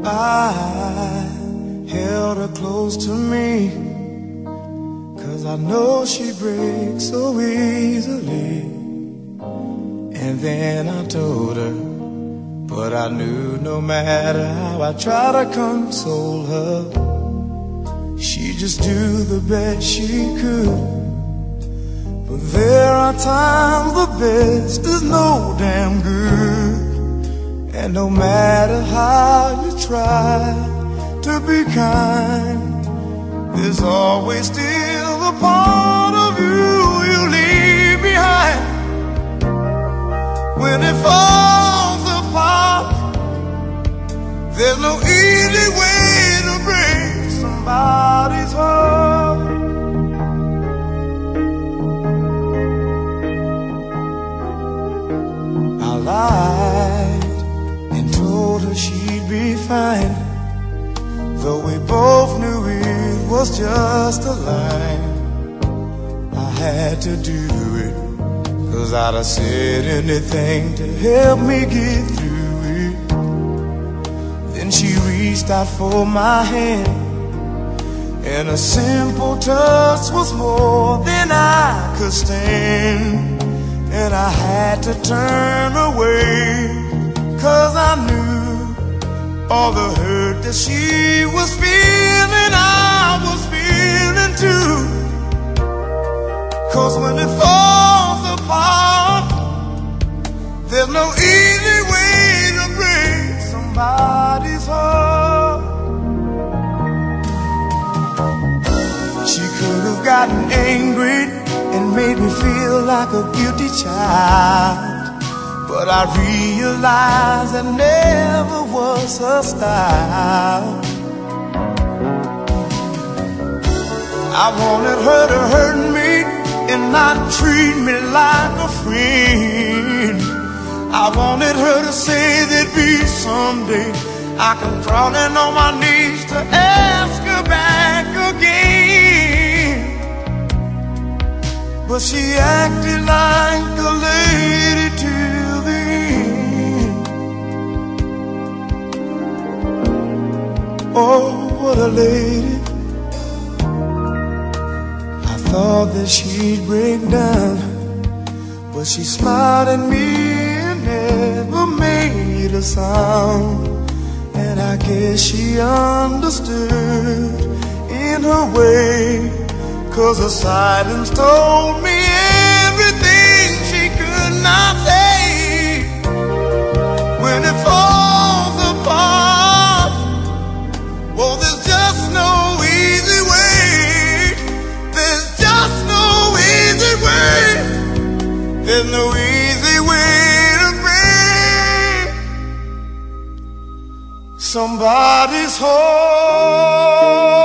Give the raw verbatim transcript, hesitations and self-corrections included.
I held her close to me, 'cause I know she breaks so easily. And then I told her, but I knew no matter how I tried to console her, she'd just do the best she could. But there are times the best is no damn good. And no matter how you try to be kind, there's always still a part of you you leave behind. When it falls apart, there's no easy way to break somebody's heart. I lied and told her she'd be fine, though we both knew it was just a lie. I had to do it, 'cause I'd have said anything to help me get through it. Then she reached out for my hand, and a simple touch was more than I could stand. And I had to turn away, 'cause I knew all the hurt that she was feeling, I was feeling too. 'Cause when it falls apart, there's no easy way to break somebody's heart. She could have gotten angry and made me feel like a guilty child, but I realized that never was her style. I wanted her to hurt me and not treat me like a friend. I wanted her to say there'd be someday I can crawl in on my knees to ask her back again. But she acted like a lady till the end. Oh, what a lady. I thought that she'd break down, but she smiled at me and never made a sound. And I guess she understood in her way, 'cause her silence told me everything she could not say. When it falls apart, well, there's just no easy way. There's just no easy way. There's no easy way to break somebody's heart.